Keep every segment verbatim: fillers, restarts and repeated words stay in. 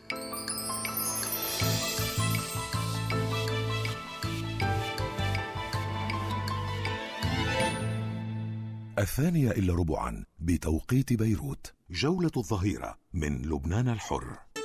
الثانية إلا ربعا بتوقيت بيروت. جولة الظهيرة من لبنان الحر.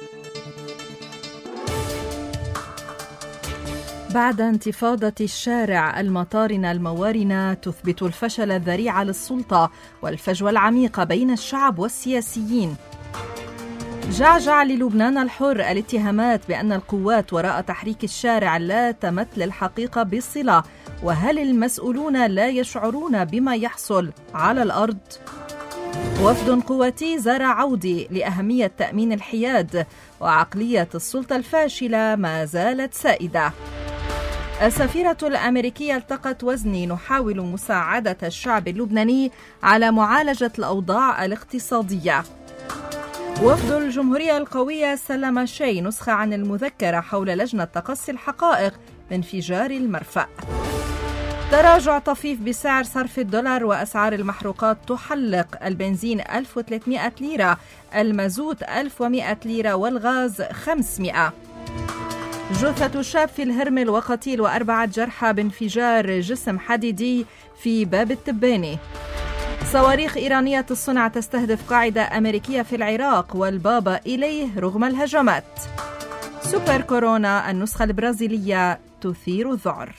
بعد انتفاضة الشارع، المطارنة الموارنة تثبت الفشل الذريع للسلطة والفجوة العميقة بين الشعب والسياسيين. جعجع للبنان الحر الاتهامات بأن القوات وراء تحريك الشارع لا تمت للحقيقة بصلة، وهل المسؤولون لا يشعرون بما يحصل على الأرض؟ وفد قواتي زار عودي لأهمية تأمين الحياد، وعقلية السلطة الفاشلة ما زالت سائدة. السفيرة الأمريكية التقت وزني، نحاول مساعدة الشعب اللبناني على معالجة الأوضاع الاقتصادية. وفد الجمهورية القوية سلم شي نسخة عن المذكرة حول لجنة تقصي الحقائق بانفجار المرفأ. تراجع طفيف بسعر صرف الدولار وأسعار المحروقات تحلق، البنزين ألف وثلاثمائة ليرة، المازوت ألف ومائة ليرة، والغاز خمسمائة. جثة شاب في الهرمل وقتيل وأربعة جرحى بانفجار جسم حديدي في باب التباني. صواريخ إيرانية الصنع تستهدف قاعدة أمريكية في العراق والبابا إليه رغم الهجمات. سوبر كورونا النسخة البرازيلية تثير الذعر.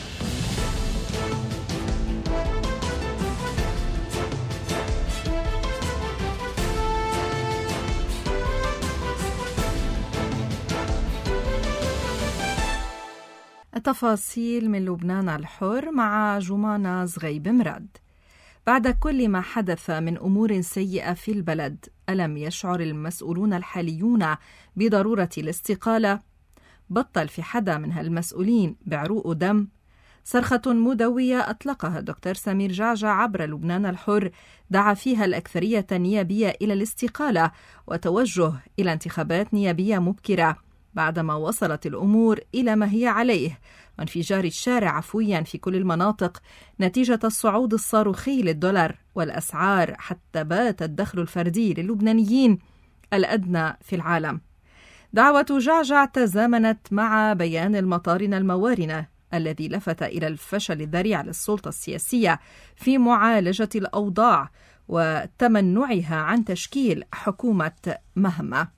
التفاصيل من لبنان الحر مع جمانة زغيب مراد. بعد كل ما حدث من أمور سيئة في البلد، ألم يشعر المسؤولون الحاليون بضرورة الاستقالة؟ بطل في حدا من هالمسؤولين بعروق دم؟ صرخة مدوية أطلقها الدكتور سمير جعجع عبر لبنان الحر دعا فيها الأكثرية النيابية إلى الاستقالة وتوجه إلى انتخابات نيابية مبكرة بعدما وصلت الأمور إلى ما هي عليه، وانفجار الشارع عفويا في كل المناطق نتيجة الصعود الصاروخي للدولار والأسعار، حتى بات الدخل الفردي للبنانيين الأدنى في العالم. دعوة جعجع تزامنت مع بيان المطارنة الموارنة الذي لفت إلى الفشل الذريع للسلطة السياسية في معالجة الأوضاع وتمنعها عن تشكيل حكومة مهمة.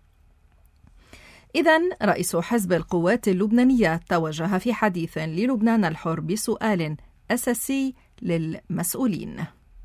إذن رئيس حزب القوات اللبنانية توجه في حديث للبنان الحر بسؤال أساسي للمسؤولين.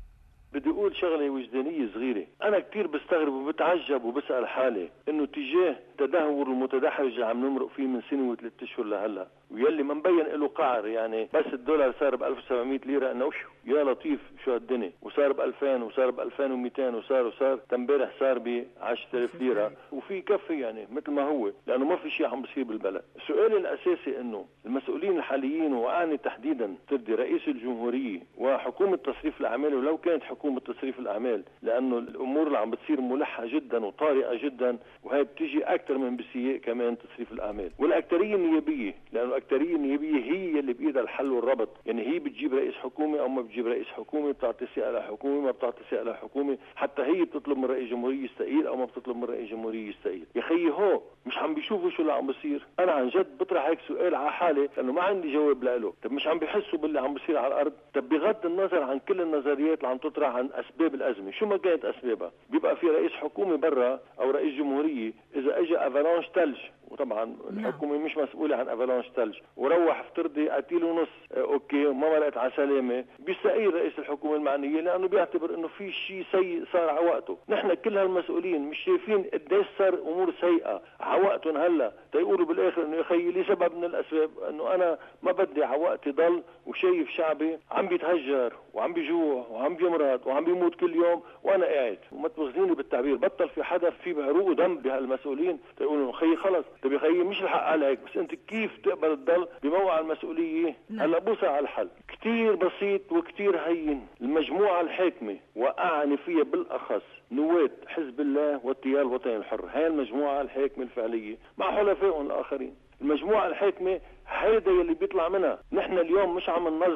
بدي أقول شغلة وجدانية صغيرة. أنا كتير بستغرب وبتعجب وبسأل حالي إنه تجاه تدهور المتدحرج اللي عم نمرق فيه من سنة وثلاث أشهر لهلا، ويلي ما مبين له قعر، يعني بس الدولار صار ب ألف وسبعمائة ليرة إنه وشو يا لطيف شو هالدنيا، وصار ب ألفين وصار ب ألفين ومئتين وصار وصار امبارح صار ب عشرة آلاف ليرة، وفي كفي يعني مثل ما هو، لأنه ما في شيء عم بصير بالبلد. السؤال الأساسي إنه المسؤولين الحاليين، وأعني تحديدا تردي رئيس الجمهورية وحكومة تصريف الأعمال، ولو كانت حكومة تصريف الأعمال، لأنه الأمور اللي عم بتصير ملحة جدا وطارئة جدا، وهي بتيجي أكثر من بسياق كمان تصريف الأعمال، والأكثرية النيابية، لأنه الأكثرية النيابية هي اللي بإيدها الحل والربط، يعني هي بتجيب رئيس حكومة أو ما بتجيب رئيس حكومة، بتعطي ثقة لحكومة ما بتعطي ثقة لحكومة، حتى هي بتطلب من رئيس جمهورية يستقيل أو ما بتطلب من رئيس جمهورية يستقيل. يا خيي هو مش عم بيشوفوا شو اللي عم بيصير؟ أنا عن جد بطرح هيك سؤال على حالي لأنه ما عندي جواب له. طب مش عم بيحسوا باللي عم بيصير على الأرض؟ طب بغض النظر عن كل النظريات اللي عم تطرح عن أسباب الأزمة، شو ما كانت أسبابها، بيبقى في رئيس حكومة برا أو رئيس جمهورية إذا أجى أفالانش ثلج، وطبعا الحكومة مش مسؤولة عن أفالانش ثلج، وروح افترضي قتيل ونص أوكي وما مرقت على سلامة، بيستقيل رئيس الحكومة المعنية لأنه بيعتبر إنه في شيء سيء صار على وقته. نحن كل هالمسؤولين مش شايفين قديش صار أمور سيئة على وقتهم هلا، تيقولوا بالآخر إنه يا خيي لي سبب من الأسباب إنه أنا ما بدي على وقتي ضل وشايف شعبي عم بيتهجر وعم بيجوع وعم بيمرض وعم بيموت كل يوم وأنا قاعد. وما تبغزيني بالتعبير، بطل في حدا في بعروق ودم بهالمسؤولين تيقولوا خيي خلص. طب يا خيي مش الحق عليك، بس أنت كيف تقبل تضل بموقع المسؤولية؟ هلا بوسع على الحل كتير بسيط وكتير هين. المجموعة الحاكمة وأعني فيها بالأخص نواة حزب الله والتيار الوطني الحر، هاي المجموعة الحاكمة الفعلية مع حلفائهم الآخرين. المجموعة الحاكمة هيدا يلي بيطلع منها. نحن اليوم مش عم ننظر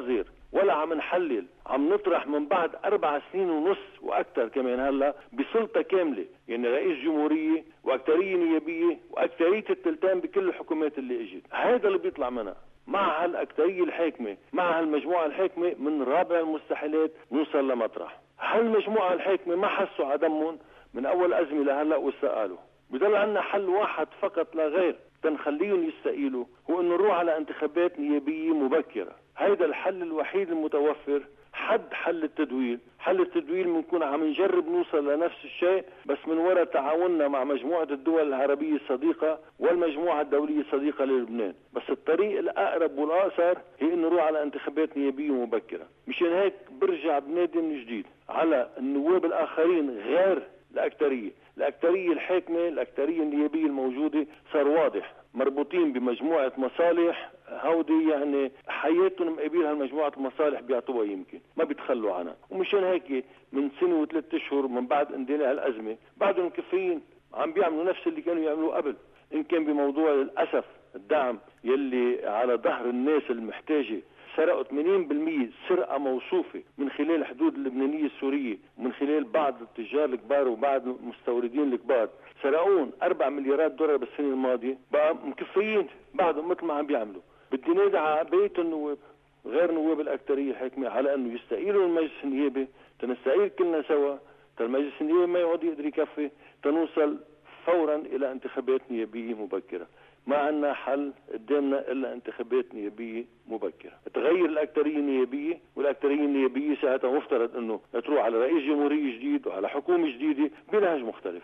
ولا عم نحلل، عم نطرح من بعد أربع سنين ونص وأكثر كمان هلا بسلطة كاملة، يعني رئيس جمهورية وأكترية نيابية وأكترية التلتان بكل الحكومات اللي اجت. هذا اللي بيطلع منها مع هالأكترية الحاكمة، مع هالمجموعة الحاكمة، من رابع المستحيلات نوصل لمطرح. هالمجموعة الحاكمة ما حسوا عدمهم من أول أزمة لهلا واستقالوا. بدل عنا حل واحد فقط لا غير تنخليهم يستقيلوا، هو انه نروح على انتخابات نيابية مبكرة. هذا الحل الوحيد المتوفر. حد حل التدوير، حل التدوير بنكون عم نجرب نوصل لنفس الشيء بس من وراء تعاوننا مع مجموعة الدول العربية الصديقة والمجموعة الدولية الصديقة للبنان. بس الطريق الأقرب والأقصر هي انه نروح على انتخابات نيابية مبكرة. مشان هيك برجع بنادي من جديد على النواب الآخرين غير الأكترية، الأكترية الحاكمة، الأكترية النيابية الموجودة صار واضح مربوطين بمجموعة مصالح هودي، يعني حياتهم مقابلها المجموعة المصالح بيعطوها، يمكن ما بيتخلوا عنها. ومشان هيك من سنة وثلاث اشهر من بعد اندلاع الأزمة بعدهم مكفيين عم بيعملوا نفس اللي كانوا يعملوه قبل. إن كان بموضوع للأسف الدعم يلي على ظهر الناس المحتاجة، سرقوا ثمانين بالمئة سرقة موصوفة من خلال الحدود اللبنانية السورية ومن خلال بعض التجار الكبار وبعض المستوردين الكبار، سرقون أربعة مليارات دولار بالسنة الماضية. بقى مكفيين بعضهم مثل ما عم بيعملوا. بدي نادي على بقية النواب غير نواب الأكترية الحاكمة على أنه يستقيلوا المجلس النيابي، تنستقيل كلنا سوا، المجلس النيابي ما يقعد يقدر يكفي، تنوصل فورا إلى انتخابات نيابية مبكرة. ما عندنا حل قدامنا إلا انتخابات نيابية مبكرة. تغير الأكترية النيابية، والأكترية النيابية ساعتها مفترض أنه تروح على رئيس جمهورية جديد وعلى حكومة جديدة بنهج مختلف.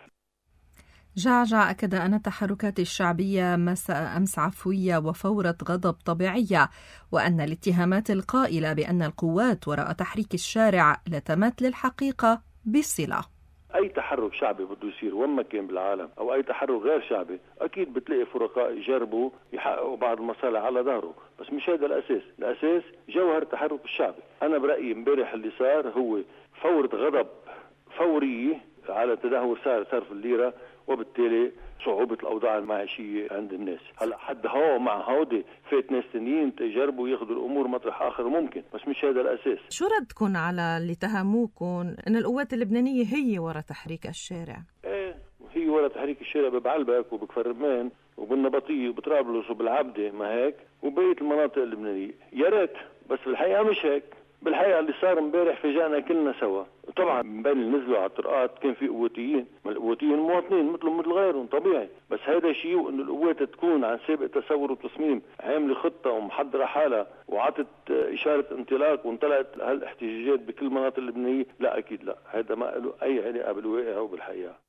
جعجع أكد أن التحركات الشعبية مساء أمس عفوية وفورة غضب طبيعية، وأن الاتهامات القائلة بأن القوات وراء تحريك الشارع لا تمت للحقيقة بصلة. أي تحرك شعبي بده يصير وما كان بالعالم أو أي تحرك غير شعبي أكيد بتلاقي فرقاء يجربوا يحققوا بعض المصالح على ظهره، بس مش هذا الأساس. الأساس جوهر التحرك الشعبي. أنا برأيي امبارح اللي صار هو فورة غضب فورية على تدهور سعر صرف الليرة وبالتالي صعوبة الأوضاع المعيشية عند الناس. هلا حد هو مع هودي فات ناس تانيين تجربوا ياخذوا الأمور مطرح آخر ممكن، بس مش هذا الأساس. شو ردكم على اللي تهموكم أن القوات اللبنانية هي وراء تحريك الشارع؟ إيه هي وراء تحريك الشارع ببعلبك وبكفر رمان وبالنبطية وبطرابلس وبالعبدة، ما هيك؟ وبقية المناطق اللبنانية. يا ريت، بس بالحقيقة مش هيك. بالحقيقة اللي صار امبارح فاجأنا كلنا سوا. طبعا من بين اللي نزلوا على الطرقات كان في قواتيين، القواتيين مواطنين مثلهم مثل غيرهم طبيعي، بس هذا شيء وانه القوات تكون عن سابق تصور وتصميم، عامله خطة ومحضرة حالها وعطت إشارة انطلاق وانطلقت هالاحتجاجات بكل المناطق اللبنانية، لا أكيد لا، هذا ما له أي علاقة بالواقع وبالحقيقة.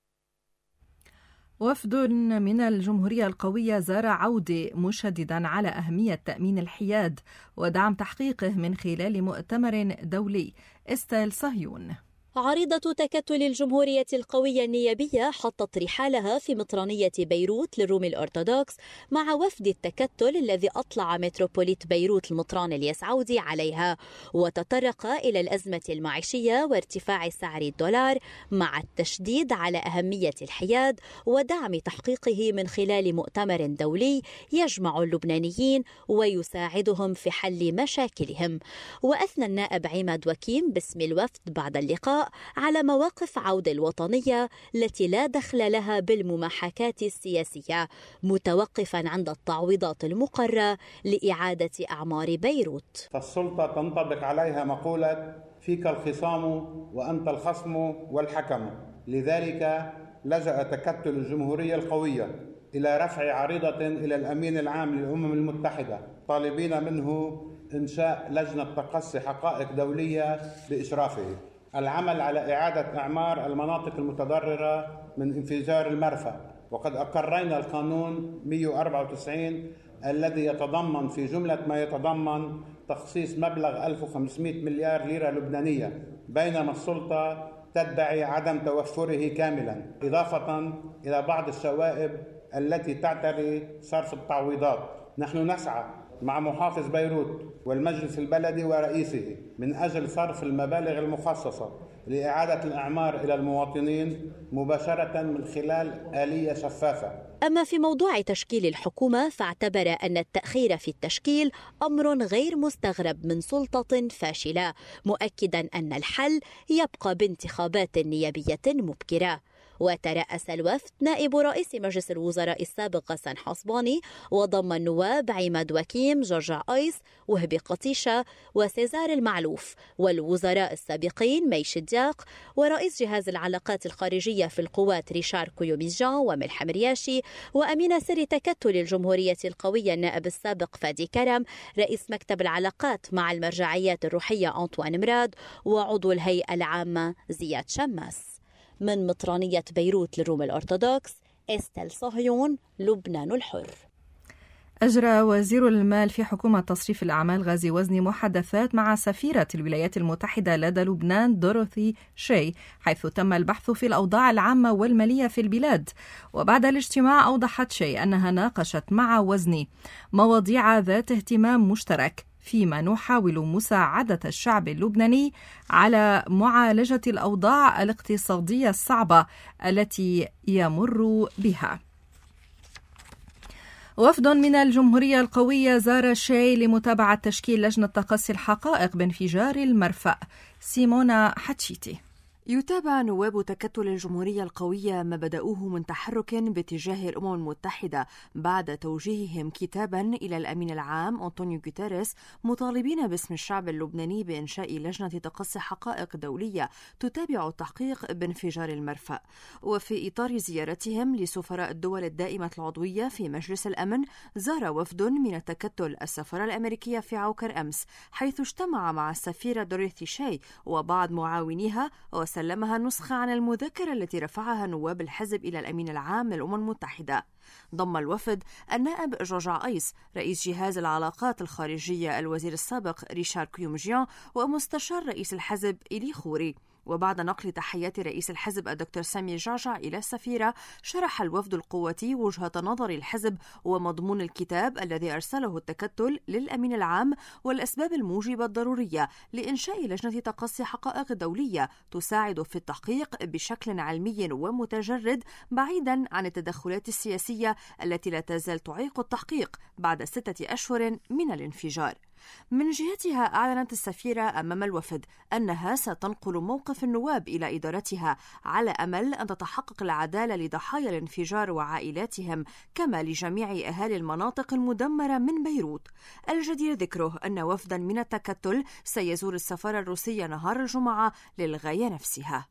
وفد من الجمهورية القوية زار عودة مشددا على أهمية تأمين الحياد ودعم تحقيقه من خلال مؤتمر دولي. استيل صهيون. عريضة تكتل الجمهورية القوية النيابية حطت رحالها في مطرانية بيروت للروم الأرثوذكس مع وفد التكتل الذي أطلع متروبوليت بيروت المطران الياس عودي عليها، وتطرق إلى الأزمة المعيشية وارتفاع سعر الدولار مع التشديد على أهمية الحياد ودعم تحقيقه من خلال مؤتمر دولي يجمع اللبنانيين ويساعدهم في حل مشاكلهم. وأثنى النائب عماد وكيم باسم الوفد بعد اللقاء على مواقف عودة الوطنية التي لا دخل لها بالمماحكات السياسية، متوقفا عند التعويضات المقررة لإعادة أعمار بيروت. فالسلطة تنطبق عليها مقولة فيك الخصام وأنت الخصم والحكم. لذلك لجأ تكتل الجمهورية القوية إلى رفع عريضة إلى الأمين العام للأمم المتحدة طالبين منه إنشاء لجنة تقصي حقائق دولية بإشرافه، العمل على إعادة إعمار المناطق المتضررة من انفجار المرفأ. وقد أقرينا القانون مئة وأربعة وتسعين الذي يتضمن في جملة ما يتضمن تخصيص مبلغ ألف وخمسمئة مليار ليرة لبنانية، بينما السلطة تدعي عدم توفره كاملا، إضافة إلى بعض الشوائب التي تعتري صرف التعويضات. نحن نسعى مع محافظ بيروت والمجلس البلدي ورئيسه من أجل صرف المبالغ المخصصة لإعادة الأعمار إلى المواطنين مباشرة من خلال آلية شفافة. أما في موضوع تشكيل الحكومة فاعتبر أن التأخير في التشكيل أمر غير مستغرب من سلطة فاشلة، مؤكدا أن الحل يبقى بانتخابات نيابية مبكرة. وترأس الوفد نائب رئيس مجلس الوزراء السابق غسان حصباني، وضم النواب عماد وكيم، جورج عايس، وهبي قطيشة، وسيزار المعلوف، والوزراء السابقين ميش الدياق، ورئيس جهاز العلاقات الخارجية في القوات ريشار كويوميزجان وملح مرياشي، وأمين سر تكتل الجمهورية القوية النائب السابق فادي كرم، رئيس مكتب العلاقات مع المرجعيات الروحية أنطوان مراد، وعضو الهيئة العامة زياد شماس. من مطرانية بيروت للروم الأرثوذكس، إستيل صهيون، لبنان الحر. أجرى وزير المال في حكومة تصريف الأعمال غازي وزني محادثات مع سفيرة الولايات المتحدة لدى لبنان دوروثي شي، حيث تم البحث في الأوضاع العامة والمالية في البلاد. وبعد الاجتماع أوضحت شي أنها ناقشت مع وزني مواضيع ذات اهتمام مشترك، فيما نحاول مساعدة الشعب اللبناني على معالجة الأوضاع الاقتصادية الصعبة التي يمر بها. وفد من الجمهورية القوية زار شاي لمتابعة تشكيل لجنة تقصي الحقائق بانفجار المرفأ. سيمونا حتشيتي. يتابع نواب تكتل الجمهورية القوية ما بدأوه من تحرك باتجاه الأمم المتحدة بعد توجيههم كتابا إلى الأمين العام أنطونيو غوتيريس مطالبين باسم الشعب اللبناني بإنشاء لجنة تقصي حقائق دولية تتابع التحقيق بانفجار المرفأ. وفي إطار زيارتهم لسفراء الدول الدائمة العضوية في مجلس الأمن، زار وفد من التكتل السفارة الأمريكية في عوكر أمس، حيث اجتمع مع السفيرة دوريثي شاي وبعض معاونيها وسلمها نسخة عن المذكرة التي رفعها نواب الحزب إلى الأمين العام للأمم المتحدة. ضم الوفد النائب جورج عايس، رئيس جهاز العلاقات الخارجية الوزير السابق ريشار كويوميزجان، ومستشار رئيس الحزب إلي خوري. وبعد نقل تحيات رئيس الحزب الدكتور سامي جعجع إلى السفيرة، شرح الوفد القواتي وجهة نظر الحزب ومضمون الكتاب الذي أرسله التكتل للأمين العام والأسباب الموجبة الضرورية لإنشاء لجنة تقصي حقائق دولية تساعد في التحقيق بشكل علمي ومتجرد بعيدا عن التدخلات السياسية التي لا تزال تعيق التحقيق بعد ستة أشهر من الانفجار. من جهتها أعلنت السفيرة أمام الوفد أنها ستنقل موقف النواب إلى إدارتها على أمل أن تتحقق العدالة لضحايا الانفجار وعائلاتهم، كما لجميع أهالي المناطق المدمرة من بيروت. الجدير ذكره أن وفدا من التكتل سيزور السفارة الروسية نهار الجمعة للغاية نفسها.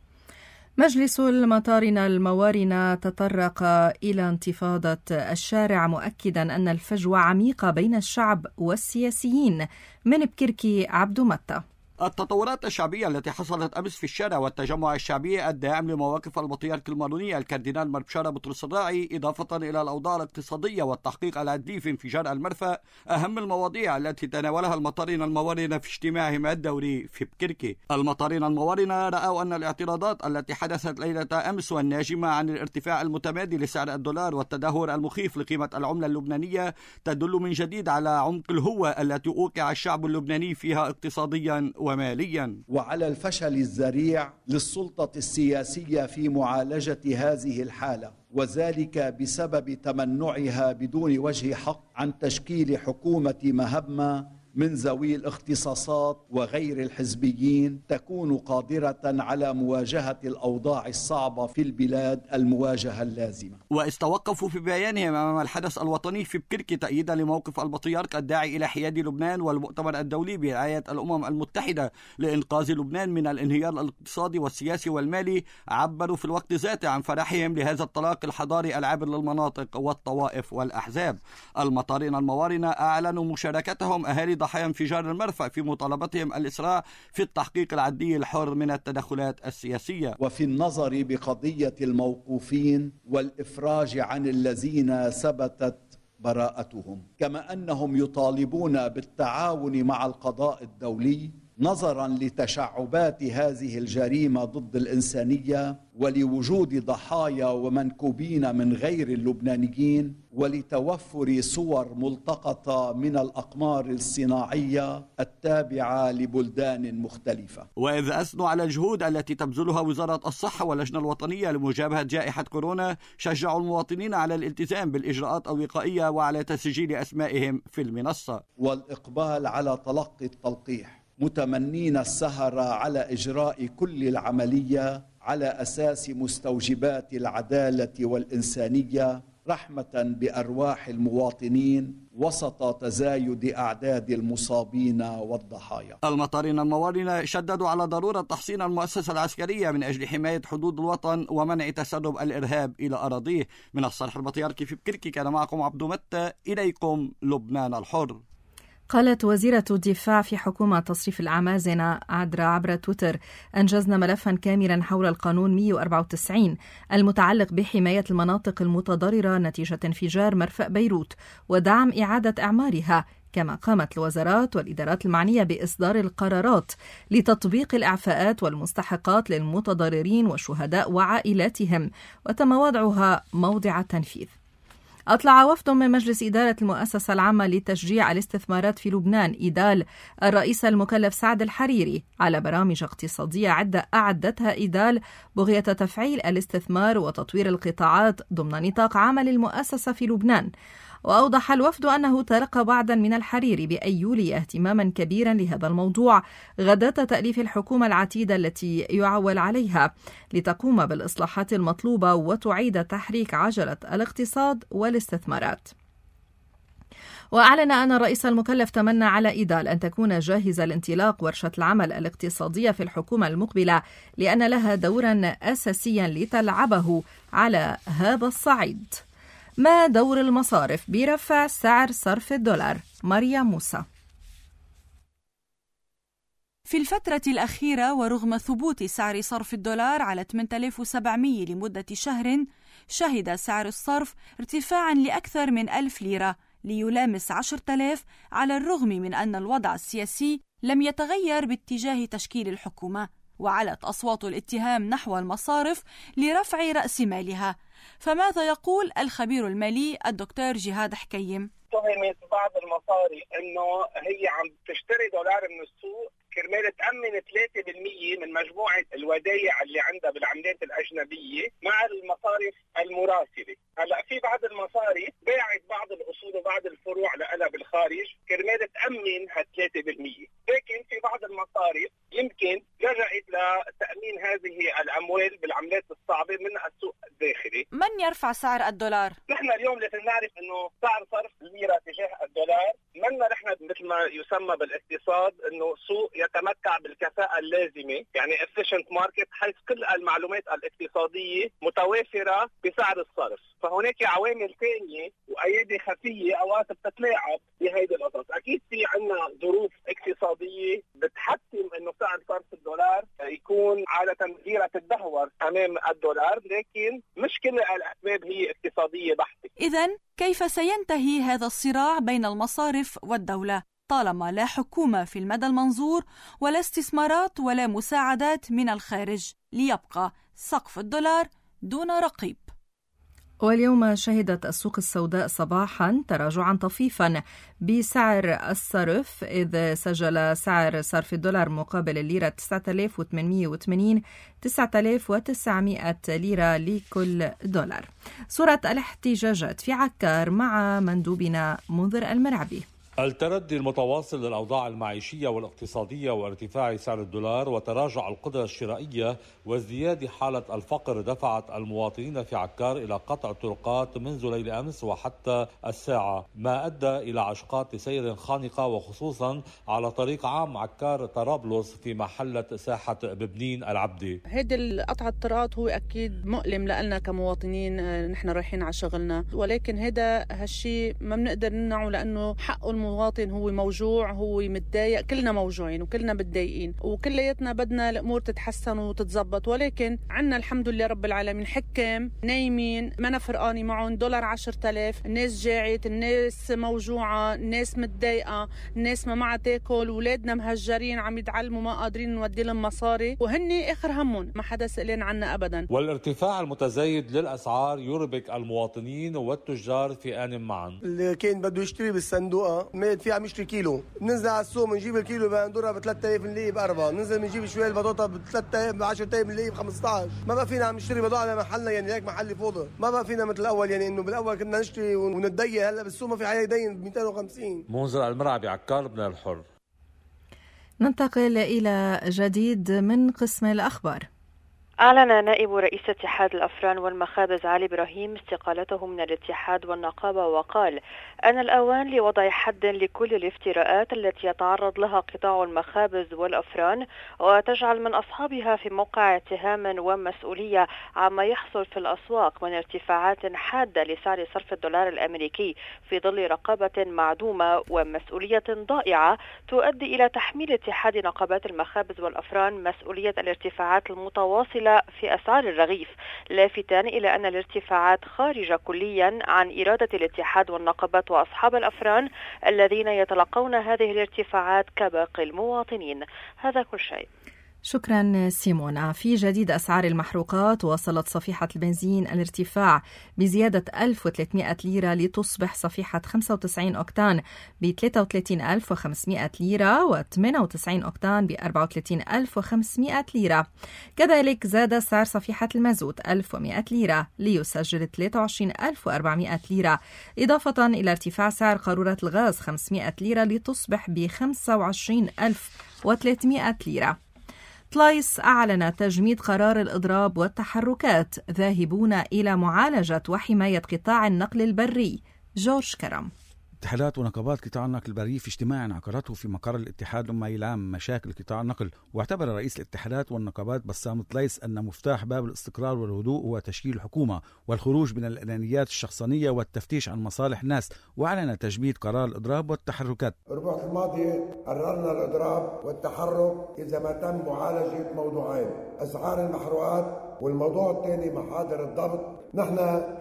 مجلس المطارنة الموارنة تطرق إلى انتفاضة الشارع، مؤكدا أن الفجوة عميقة بين الشعب والسياسيين. من بكركي عبد متى. التطورات الشعبية التي حصلت أمس في الشارع والتجمع الشعبي الداعم لمواقف المطريرك الماروني الكاردينال مربشارة بطرس الراعي، إضافة إلى الأوضاع الاقتصادية والتحقيق العدلي في انفجار المرفأ، أهم المواضيع التي تناولها المطارنة الموارنة في اجتماعهم الدوري في بكركي. المطارنة الموارنة رأوا أن الاعتراضات التي حدثت ليلة أمس والناجمة عن الارتفاع المتمادي لسعر الدولار والتدهور المخيف لقيمة العملة اللبنانية تدل من جديد على عمق الهوة التي أوقع الشعب اللبناني فيها اقتصاديا وماليا، وعلى الفشل الذريع للسلطة السياسية في معالجة هذه الحالة، وذلك بسبب تمنعها بدون وجه حق عن تشكيل حكومة مهمة من ذوي الاختصاصات وغير الحزبيين تكون قادرة على مواجهة الأوضاع الصعبة في البلاد المواجهة اللازمة. واستوقفوا في بيانهم أمام الحدث الوطني في بكركي تأييدا لموقف البطريرك الداعي إلى حياد لبنان والمؤتمر الدولي برعاية الأمم المتحدة لإنقاذ لبنان من الانهيار الاقتصادي والسياسي والمالي. عبروا في الوقت ذاته عن فرحهم لهذا الطلاق الحضاري العابر للمناطق والطوائف والأحزاب. المطارنة الموارنة أعلنوا مشاركتهم أهالي ضحايا انفجار المرفأ في مطالبتهم الإسراع في التحقيق العدلي الحر من التدخلات السياسية، وفي النظر بقضية الموقوفين والإفراج عن الذين ثبتت براءتهم، كما أنهم يطالبون بالتعاون مع القضاء الدولي نظرا لتشعبات هذه الجريمة ضد الإنسانية ولوجود ضحايا ومنكوبين من غير اللبنانيين ولتوفر صور ملتقطة من الأقمار الصناعية التابعة لبلدان مختلفة. وإذ أثنوا على الجهود التي تبذلها وزارة الصحة واللجنة الوطنية لمجابهة جائحة كورونا، شجعوا المواطنين على الالتزام بالإجراءات الوقائية وعلى تسجيل أسمائهم في المنصة والإقبال على تلقي التلقيح، متمنين السهر على إجراء كل العملية على أساس مستوجبات العدالة والإنسانية رحمة بأرواح المواطنين وسط تزايد أعداد المصابين والضحايا. المطارين الموارنة شددوا على ضرورة تحصين المؤسسة العسكرية من أجل حماية حدود الوطن ومنع تسرب الإرهاب إلى أراضيه. من الصالح البطياركي في بكركي كان معكم عبدو متى، إليكم لبنان الحر. قالت وزيرة الدفاع في حكومة تصريف الأعمازنة عدرا عبر تويتر: أنجزنا ملفا كاملا حول القانون مئة وأربعة وتسعين المتعلق بحماية المناطق المتضررة نتيجة انفجار مرفأ بيروت ودعم إعادة إعمارها، كما قامت الوزارات والإدارات المعنية بإصدار القرارات لتطبيق الإعفاءات والمستحقات للمتضررين والشهداء وعائلاتهم، وتم وضعها موضع التنفيذ. أطلع وفد من مجلس إدارة المؤسسة العامة لتشجيع الاستثمارات في لبنان إيدال الرئيس المكلف سعد الحريري على برامج اقتصادية عدة أعدتها إيدال بغية تفعيل الاستثمار وتطوير القطاعات ضمن نطاق عمل المؤسسة في لبنان. وأوضح الوفد أنه تلقى وعدا من الحريري بأن يولي اهتماما كبيرا لهذا الموضوع غداة تأليف الحكومة العتيدة التي يعول عليها لتقوم بالإصلاحات المطلوبة وتعيد تحريك عجلة الاقتصاد والاستثمارات. وأعلن أن الرئيس المكلف تمنى على إيدال أن تكون جاهزة لانطلاق ورشة العمل الاقتصادية في الحكومة المقبلة، لأن لها دورا أساسيا لتلعبه على هذا الصعيد. ما دور المصارف برفع سعر صرف الدولار؟ مريم موسى. في الفترة الأخيرة ورغم ثبوت سعر صرف الدولار على ثمانية آلاف وسبعمئة لمدة شهر، شهد سعر الصرف ارتفاعا لأكثر من ألف ليرة ليلامس عشرة آلاف، على الرغم من أن الوضع السياسي لم يتغير باتجاه تشكيل الحكومة، وعلت أصوات الاتهام نحو المصارف لرفع رأس مالها. فماذا يقول الخبير المالي الدكتور جهاد حكيم؟ تهمت بعض المصاري انه هي عم تشتري دولار من السوق كرمال تأمن ثلاثة بالمئة من مجموعة الودائع اللي عندها بالعملات الأجنبية مع المصارف المراسلة. هلا في بعض المصاري باعت بعض الأصول وبعض الفروع لها بالخارج كرمال تأمن ها ثلاثة بالمئة، لكن في بعض المصارف يمكن لجأت لتأمين هذه الأموال بالعملات الصعبة من السوق الداخلي. من يرفع سعر الدولار؟ نحن اليوم لازم نعرف إنه سعر صرف الليرة تجاه الدولار منا نحن مثل ما يسمى بالاقتصاد إنه سوق يتمتع بالكفاءة اللازمة، يعني efficient market، حيث كل المعلومات الاقتصادية متوافرة بسعر الصرف. فهناك عوامل ثانية وأيادي خفية أوقات بتتلاعب بهيدي القصص. أكيد في عنا ظروف اقتصادية بتحتم إنه سعر صرف الدولار يكون عادة ليرة تدهور أمام الدولار، لكن مش كل الأسباب هي اقتصادية بحتة. إذن كيف سينتهي هذا الصراع بين المصارف والدولة طالما لا حكومة في المدى المنظور ولا استثمارات ولا مساعدات من الخارج، ليبقى سقف الدولار دون رقيب؟ واليوم شهدت السوق السوداء صباحا تراجعا طفيفا بسعر الصرف، إذ سجل سعر صرف الدولار مقابل الليرة تسعة آلاف وثمانمئة وثمانين تسعة آلاف وتسعمئة ليرة لكل دولار. صورة الاحتجاجات في عكار مع مندوبنا منذر المرعبي. التردي المتواصل للأوضاع المعيشية والاقتصادية وارتفاع سعر الدولار وتراجع القدرة الشرائية وازدياد حالة الفقر دفعت المواطنين في عكار إلى قطع الطرقات منذ ليل أمس وحتى الساعة، ما أدى إلى عشقات سير خانقة وخصوصا على طريق عام عكار طرابلس في محلة ساحة ببنين العبدي. هيدا قطع الطرقات هو أكيد مؤلم لنا كمواطنين، نحن رايحين على شغلنا، ولكن هذا هالشيء ما بنقدر نمنعه لأنه حقه مواطن هو موجوع، هو متضايق، كلنا موجوعين وكلنا متضايقين وكلياتنا بدنا الأمور تتحسن وتتزبط، ولكن عنا الحمد لله رب العالمين حكام نايمين ما فرقاني معهم دولار عشرة آلاف، الناس جاعت، الناس موجوعة، الناس متضايقة، الناس ما معها تاكل، ولادنا مهجرين عم يتعلموا ما قادرين نودي لهم مصاري وهن آخر همهم، ما حدا سألين عنا أبدا. والارتفاع المتزايد للأسعار يربك المواطنين والتجار في آن معا. اللي كان بده يشتري بالصندوقة مات فيها عم يشتري كيلو، بننزل على السوق بنجيب الكيلو بندورها ب ثلاثة آلاف نلاقيه بأربعة، بننزل بنجيب شوية البطاطا ب ثلاثة آلاف ب عشرة آلاف نلاقيه ب خمسة عشر، ما بقى فينا عم نشتري بضاعة على محلنا، يعني هيك محل فوضى، ما بقى فينا مثل الأول، يعني إنه بالأول كنا نشتري ونتضايق، هلا بالسوق ما في حدا يدين ب مئتين وخمسين. منذر المرعبي، عكار بن الحر. ننتقل إلى جديد من قسم الأخبار. أعلن نائب رئيس اتحاد الأفران والمخابز علي إبراهيم استقالته من الاتحاد والنقابة، وقال أن الأوان لوضع حد لكل الافتراءات التي يتعرض لها قطاع المخابز والأفران، وتجعل من أصحابها في موقع اتهام ومسؤولية عما يحصل في الأسواق من ارتفاعات حادة لسعر صرف الدولار الأمريكي في ظل رقابة معدومة ومسؤولية ضائعة تؤدي إلى تحميل اتحاد نقابات المخابز والأفران مسؤولية الارتفاعات المتواصلة في أسعار الرغيف، لافتاً إلى أن الارتفاعات خارجة كلياً عن إرادة الاتحاد والنقابات وأصحاب الأفران الذين يتلقون هذه الارتفاعات كباقي المواطنين. هذا كل شيء. شكرا سيمونا. في جديد أسعار المحروقات، وصلت صفيحة البنزين الارتفاع بزيادة ألف وثلاثمئة ليرة لتصبح صفيحة خمسة وتسعين أوكتان ب ثلاثة وثلاثين ألف وخمسمئة ليرة وثمانية وتسعين أوكتان ب أربعة وثلاثين ألف وخمسمئة ليرة. كذلك زاد سعر صفيحة المازوت ألف ومئة ليرة ليسجل ثلاثة وعشرين ألف وأربعمئة ليرة، إضافة إلى ارتفاع سعر قارورة الغاز خمسمئة ليرة لتصبح ب خمسة وعشرين ألف وثلاثمئة ليرة. طلايس أعلن تجميد قرار الإضراب والتحركات، ذاهبون إلى معالجة وحماية قطاع النقل البري. جورج كرم. اتحادات ونقابات قطاع النقل البري في اجتماع عقدته في مقر الاتحاد لما يلام مشاكل قطاع النقل، واعتبر رئيس الاتحادات والنقابات بسام طليس أن مفتاح باب الاستقرار والهدوء هو تشكيل الحكومة والخروج من الأنانيات الشخصانية والتفتيش عن مصالح الناس، وأعلن تجميد قرار الإضراب والتحركات. الأسبوع الماضي قررنا الإضراب والتحرك إذا ما تم معالجة موضوعين: أسعار المحروقات، والموضوع الثاني محاضر الضبط. نحن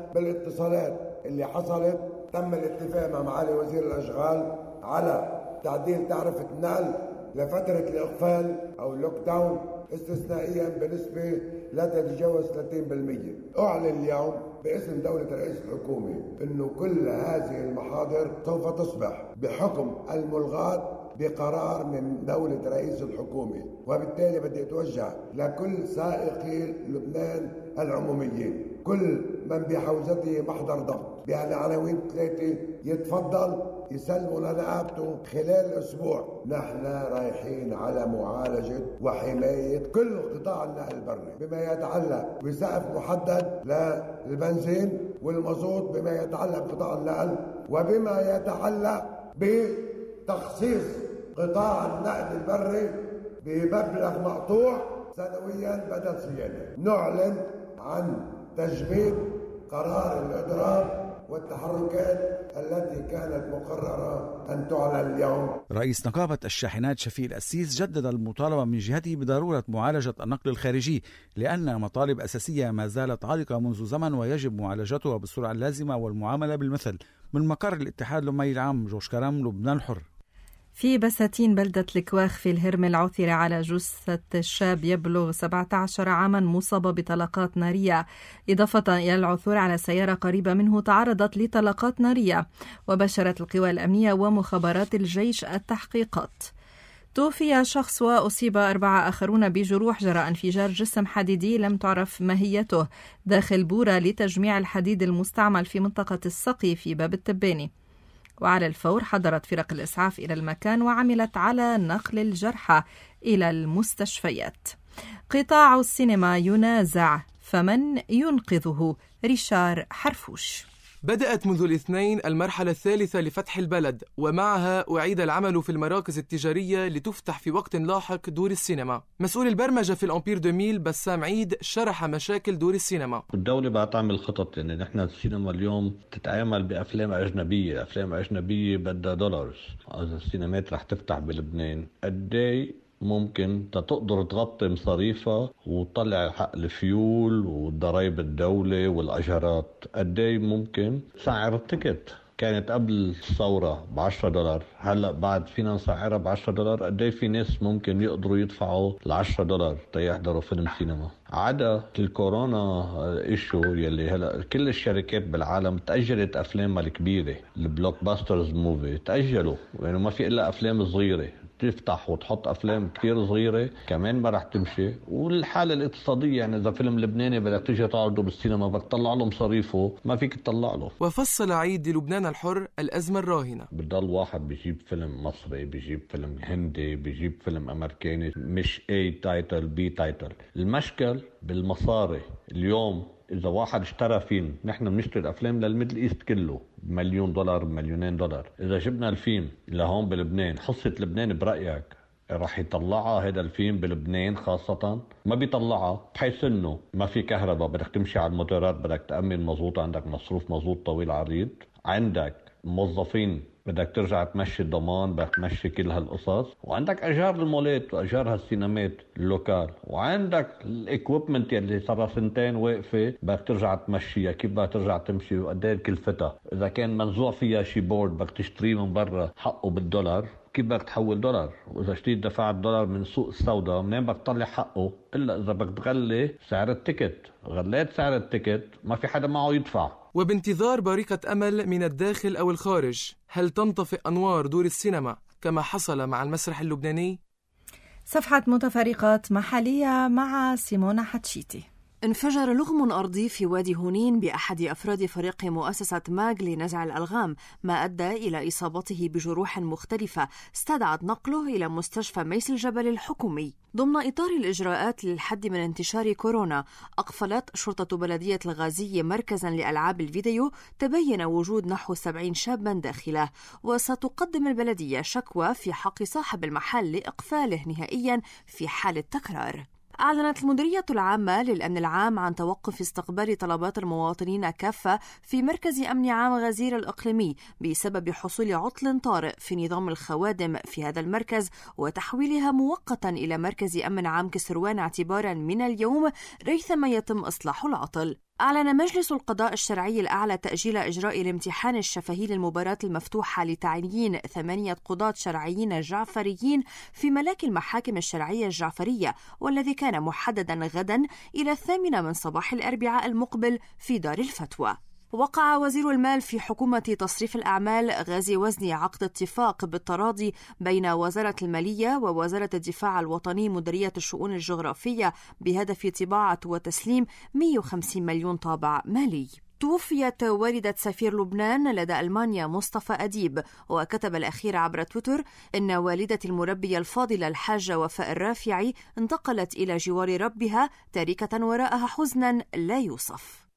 بالاتصالات اللي حصلت تم الاتفاق مع معالي وزير الأشغال على تعديل تعرفة النقل لفترة الإقفال أو اللوك داون استثنائيا بنسبة لا تتجاوز ثلاثين بالمئة. أعلن اليوم باسم دولة رئيس الحكومة أنه كل هذه المحاضر سوف تصبح بحكم الملغاة بقرار من دولة رئيس الحكومة، وبالتالي بدي أتوجه لكل سائقي لبنان العموميين، كل من بحوزته محضر ضبط بعناوين ثلاثة يتفضل يسلموا لنقابته خلال أسبوع. نحن رايحين على معالجة وحماية كل قطاع النقل البري بما يتعلق بسقف محدد للبنزين والمازوت، بما يتعلق بقطاع النقل، وبما يتعلق بتخصيص قطاع النقل البري بمبلغ مقطوع سنويا بدل صيانة. نعلن عن تجميد قرار الإضراب والتحركات التي كانت مقررة أن تعلن اليوم. رئيس نقابة الشاحنات شفيق الأسيس جدد المطالبة من جهته بضرورة معالجة النقل الخارجي، لأن مطالب أساسية ما زالت عالقة منذ زمن ويجب معالجتها بالسرعة اللازمة والمعاملة بالمثل. من مقر الاتحاد لمي العام، جورج كرم، لبنان الحر. في بساتين بلدة الكواخ في الهرمل عثر على جثة شاب يبلغ سبعة عشر عاما مصابة بطلقات نارية، إضافة إلى العثور على سيارة قريبة منه تعرضت لطلقات نارية، وبشرت القوى الأمنية ومخابرات الجيش التحقيقات. توفي شخص وأصيب أربعة آخرون بجروح جراء انفجار جسم حديدي لم تعرف ماهيته داخل بورة لتجميع الحديد المستعمل في منطقة السقي في باب التباني. وعلى الفور حضرت فرق الإسعاف إلى المكان وعملت على نقل الجرحى إلى المستشفيات. قطاع السينما ينازع، فمن ينقذه؟ ريشار حرفوش. بدأت منذ الاثنين المرحلة الثالثة لفتح البلد، ومعها أعيد العمل في المراكز التجارية لتفتح في وقت لاحق دور السينما. مسؤول البرمجة في الأمبير دوميل بسام عيد شرح مشاكل دور السينما. الدولة بقى تعمل خطط، يعني نحن السينما اليوم تتعامل بأفلام أجنبية، أفلام أجنبية بدها دولارز. إذا السينمات رح تفتح بلبنان قدي ممكن تقدر تغطي مصاريفها وتطلع حق الفيول وضرائب الدولة والأجارات؟ قدي ممكن سعر التيكت كانت قبل الثورة بعشرة دولار، هلأ بعد فينا نسعرها بعشرة دولار. قدي في ناس ممكن يقدروا يدفعوا العشرة دولار تيحضروا فيلم سينما؟ عدا الكورونا إيشو يلي هلأ كل الشركات بالعالم تأجلت أفلامها الكبيرة، البلوك باسترز موفي تأجلوا، يعني ما في إلا أفلام صغيرة. تفتح وتحط أفلام كتير صغيرة كمان ما رح تمشي. والحالة الاقتصادية، يعني إذا فيلم لبناني بدك تيجي تعرضه بالسينما بدك تطلع له مصاريفه، ما فيك تطلع له. وفصل عيد لبنان الحر الأزمة الراهنة. بضل واحد بيجيب فيلم مصري، بيجيب فيلم هندي، بيجيب فيلم أمريكاني، مش A تايتل B تايتل. المشكل بالمصاري. اليوم إذا واحد اشترى فيلم، نحن بنشتري الأفلام للميدل إيست كله بمليون دولار بمليونين دولار. إذا جبنا الفيلم لهون بلبنان، حصة لبنان برأيك رح يطلعها هذا الفيلم بلبنان خاصة؟ ما بيطلعها، بحيث إنه ما في كهرباء، بدك تمشي على الموتورات، بدك تأمن مزبوط، عندك مصروف مزبوط طويل عريض، عندك موظفين بدك ترجع تمشي الضمان، بدك تمشي كل هالقصص، وعندك اجار المولات واجار هالسينمات اللوكال، وعندك الاكويبمنت يلي صار سنتين واقفه بدك ترجع تمشيها. كيف بدك ترجع تمشي وقد ايه كلفتها؟ اذا كان منزوع فيها شي بورد بدك تشتريه من برا حقه بالدولار، كيف بدك تحول دولار؟ واذا اشتريت دفعت دولار من سوق السوداء منين بدك تطلع حقه؟ الا اذا بدك تغلي سعر التيكت. غليت سعر التيكت ما في حدا معه يدفع. وبانتظار بارقة أمل من الداخل أو الخارج، هل تنطفئ أنوار دور السينما كما حصل مع المسرح اللبناني؟ صفحة متفرقات محلية مع سيمونا حتشيتي. انفجر لغم أرضي في وادي هونين بأحد أفراد فريق مؤسسة ماغ لنزع الألغام، ما أدى إلى إصابته بجروح مختلفة استدعت نقله إلى مستشفى ميس الجبل الحكومي. ضمن إطار الإجراءات للحد من انتشار كورونا، أقفلت شرطة بلدية الغازية مركزا لألعاب الفيديو تبين وجود نحو سبعين شابا داخله، وستقدم البلدية شكوى في حق صاحب المحل لإقفاله نهائيا في حال تكرار. أعلنت المديرية العامة للأمن العام عن توقف استقبال طلبات المواطنين كافة في مركز أمن عام غزير الإقليمي بسبب حصول عطل طارئ في نظام الخوادم في هذا المركز، وتحويلها مؤقتا إلى مركز أمن عام كسروان اعتبارا من اليوم ريثما يتم إصلاح العطل. أعلن مجلس القضاء الشرعي الأعلى تأجيل إجراء الامتحان الشفهي للمباراة المفتوحة لتعيين ثمانية قضاة شرعيين جعفريين في ملاك المحاكم الشرعية الجعفرية، والذي كان محددا غدا إلى الثامنة من صباح الأربعاء المقبل في دار الفتوى. وقع وزير المال في حكومة تصريف الأعمال غازي وزني عقد اتفاق بالتراضي بين وزارة المالية ووزارة الدفاع الوطني مديرية الشؤون الجغرافية بهدف طباعة وتسليم مئة وخمسين مليون طابع مالي. توفيت والدة سفير لبنان لدى ألمانيا مصطفى أديب، وكتب الأخير عبر تويتر إن والدة المربية الفاضلة الحاجة وفاء الرافعي انتقلت إلى جوار ربها تاركة وراءها حزنا لا يوصف.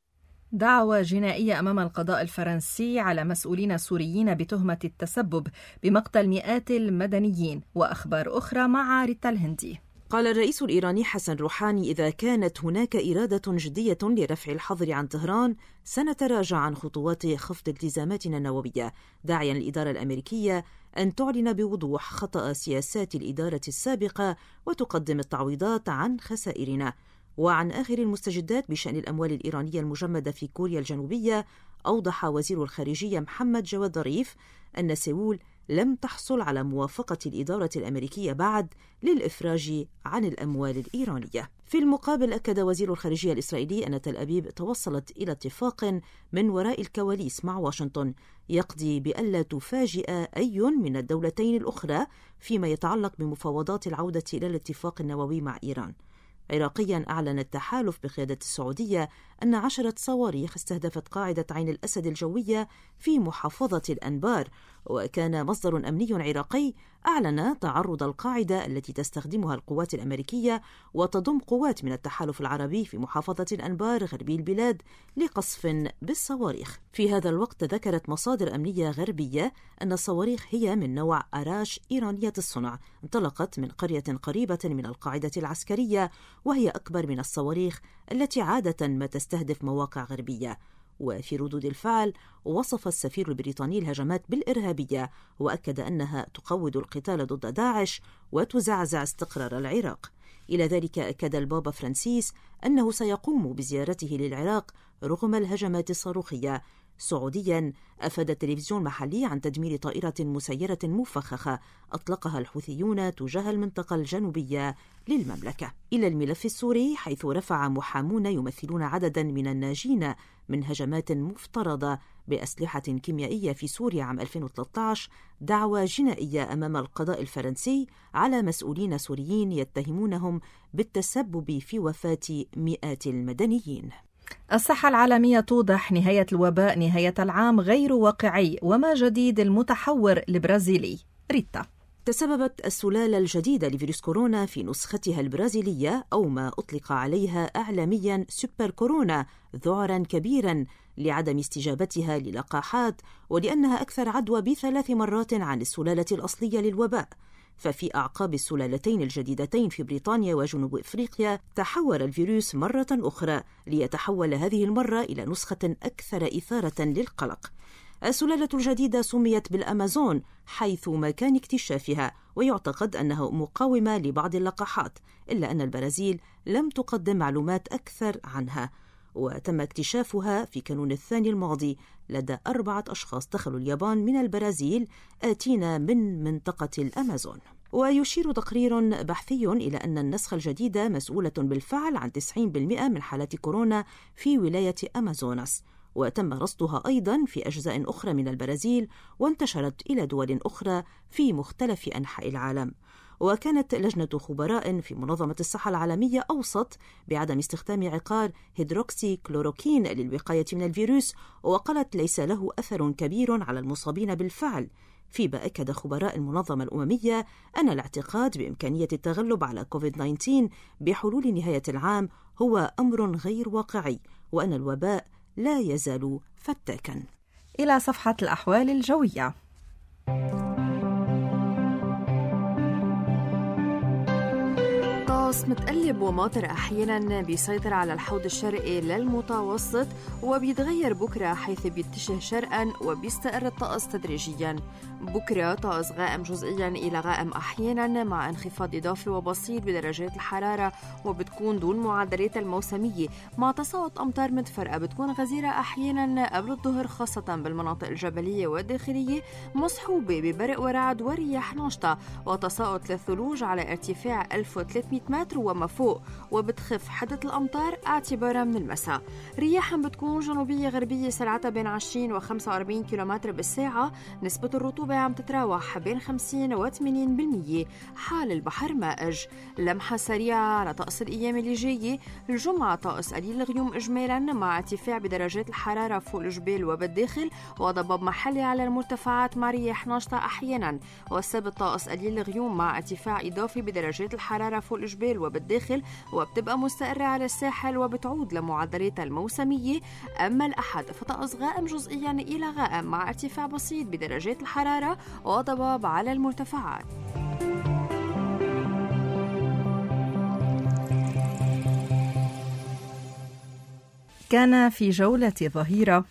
دعوى جنائية أمام القضاء الفرنسي على مسؤولين سوريين بتهمة التسبب بمقتل مئات المدنيين، وأخبار أخرى مع ريتا الهندي. قال الرئيس الإيراني حسن روحاني إذا كانت هناك إرادة جدية لرفع الحظر عن طهران سنتراجع عن خطوات خفض التزاماتنا النووية، داعيا الإدارة الأمريكية أن تعلن بوضوح خطأ سياسات الإدارة السابقة وتقدم التعويضات عن خسائرنا. وعن آخر المستجدات بشأن الأموال الإيرانية المجمدة في كوريا الجنوبية، أوضح وزير الخارجية محمد جواد ظريف أن سيول لم تحصل على موافقة الإدارة الأمريكية بعد للإفراج عن الأموال الإيرانية. في المقابل أكد وزير الخارجية الإسرائيلي أن تل أبيب توصلت إلى اتفاق من وراء الكواليس مع واشنطن يقضي بألا تفاجئ أي من الدولتين الأخرى فيما يتعلق بمفاوضات العودة إلى الاتفاق النووي مع إيران. عراقيا أعلن التحالف بقيادة السعودية أن عشرة صواريخ استهدفت قاعدة عين الأسد الجوية في محافظة الأنبار، وكان مصدر أمني عراقي أعلن تعرض القاعدة التي تستخدمها القوات الأمريكية وتضم قوات من التحالف العربي في محافظة الأنبار غربي البلاد لقصف بالصواريخ. في هذا الوقت ذكرت مصادر أمنية غربية أن الصواريخ هي من نوع أراش إيرانية الصنع، انطلقت من قرية قريبة من القاعدة العسكرية، وهي أكبر من الصواريخ التي عادة ما تستهدف مواقع غربية. وفي ردود الفعل وصف السفير البريطاني الهجمات بالإرهابية، وأكد أنها تقوض القتال ضد داعش وتزعزع استقرار العراق. إلى ذلك أكد البابا فرانسيس أنه سيقوم بزيارته للعراق رغم الهجمات الصاروخية. سعوديا أفاد التلفزيون المحلي عن تدمير طائرة مسيرة مفخخة أطلقها الحوثيون تجاه المنطقة الجنوبية للمملكة. إلى الملف السوري، حيث رفع محامون يمثلون عددا من الناجين من هجمات مفترضة بأسلحة كيميائية في سوريا عام ألفين وثلاثة عشر دعوى جنائية أمام القضاء الفرنسي على مسؤولين سوريين يتهمونهم بالتسبب في وفاة مئات المدنيين. الصحة العالمية توضح نهاية الوباء نهاية العام غير واقعي، وما جديد المتحور البرازيلي. ريتا. تسببت السلالة الجديدة لفيروس كورونا في نسختها البرازيلية أو ما أطلق عليها إعلاميا سوبر كورونا ذعرا كبيرا لعدم استجابتها للقاحات، ولأنها أكثر عدوى بثلاث مرات عن السلالة الأصلية للوباء. ففي أعقاب السلالتين الجديدتين في بريطانيا وجنوب إفريقيا تحور الفيروس مرة أخرى، ليتحول هذه المرة إلى نسخة أكثر إثارة للقلق. السلالة الجديدة سميت بالأمازون حيث مكان اكتشافها، ويعتقد أنها مقاومة لبعض اللقاحات، إلا أن البرازيل لم تقدم معلومات أكثر عنها. وتم اكتشافها في كانون الثاني الماضي لدى أربعة أشخاص دخلوا اليابان من البرازيل آتين من منطقة الأمازون. ويشير تقرير بحثي إلى أن النسخة الجديدة مسؤولة بالفعل عن تسعين بالمئة من حالات كورونا في ولاية أمازوناس، وتم رصدها أيضا في أجزاء أخرى من البرازيل وانتشرت إلى دول أخرى في مختلف أنحاء العالم. وكانت لجنة خبراء في منظمة الصحة العالمية أوصت بعدم استخدام عقار هيدروكسي كلوروكين للوقاية من الفيروس، وقالت ليس له أثر كبير على المصابين بالفعل. فيما أكد خبراء المنظمة الأممية أن الاعتقاد بإمكانية التغلب على كوفيد تسعة عشر بحلول نهاية العام هو أمر غير واقعي، وأن الوباء لا يزال فتاكا. إلى صفحة الأحوال الجوية. طقس متقلب وماطر أحيانا بيسيطر على الحوض الشرقي للمتوسط، وبيتغير بكرة حيث بيتجه شرقا وبيستقر الطقس تدريجيا. بكرة طقس غائم جزئيا إلى غائم أحيانا مع انخفاض إضافي وبسيط بدرجات الحرارة، وبتكون دون معدلات الموسمية مع تساقط أمطار متفرقة بتكون غزيرة أحيانا قبل الظهر خاصة بالمناطق الجبلية والداخلية، مصحوبة ببرق ورعد ورياح نشطة وتساقط للثلوج على ارتفاع ألف وثلاثمئة متر وما فوق، وبتخف حدة الأمطار اعتبارا من المساء. رياح بتكون جنوبية غربية سرعتها بين عشرين وخمسة وأربعين كيلومتر بالساعة. نسبة الرطوبة عم تتراوح بين خمسين وثمانين بالمية. حال البحر مائج. لمحة سريعة على طقس الأيام اللي جاية. الجمعة طقس قليل الغيوم إجمالا مع ارتفاع بدرجات الحرارة فوق الجبال وبالداخل، وضباب محلي على المرتفعات مع رياح نشطة أحيانا. والسبت طقس قليل الغيوم مع ارتفاع إضافي بدرجات الحرارة فوق الجبال وبالداخل، وبتبقى مستقرة على الساحل وبتعود لمعدلاتها الموسمية. أما الأحد فطقس غائم جزئيا إلى غائم مع ارتفاع بسيط بدرجات الحرارة وضباب على المرتفعات. كان في جولة ظهيرة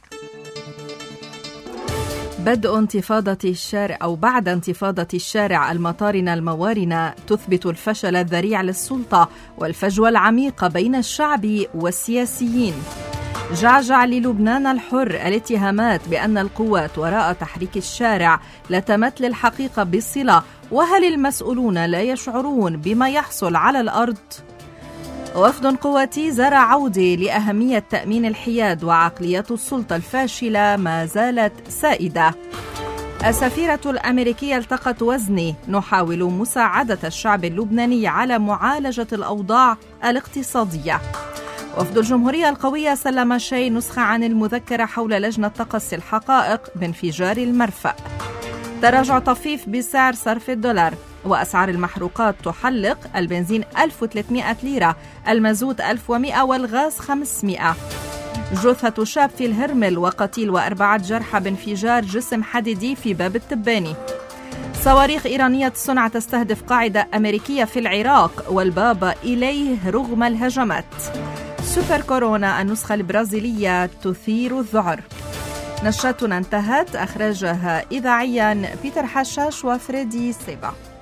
بدء انتفاضة الشارع أو بعد انتفاضة الشارع المطارنة الموارنة تثبت الفشل الذريع للسلطة والفجوة العميقة بين الشعب والسياسيين. جعجع للبنان الحر الاتهامات بأن القوات وراء تحريك الشارع لتمت للحقيقة بالصلة، وهل المسؤولون لا يشعرون بما يحصل على الأرض؟ وفد قواتي زرع عودة لأهمية تأمين الحياد وعقلية السلطة الفاشلة ما زالت سائدة. السفيرة الأمريكية التقت وزني، نحاول مساعدة الشعب اللبناني على معالجة الأوضاع الاقتصادية. وفد الجمهورية القوية سلم شي نسخة عن المذكرة حول لجنة تقصي الحقائق بانفجار المرفأ. تراجع طفيف بسعر صرف الدولار، وأسعار المحروقات تحلق: البنزين ألف وثلاثمائة ليرة، المازوت ألف ومائة والغاز خمسمائة. جثة شاب في الهرمل وقتيل وأربعة جرحى بانفجار جسم حديدي في باب التباني. صواريخ إيرانية صنع تستهدف قاعدة أمريكية في العراق والباب إليه رغم الهجمات. سوبر كورونا النسخة البرازيلية تثير الذعر. نشرتنا انتهت، أخرجها إذاعيا بيتر حشاش وفريدي سيبا.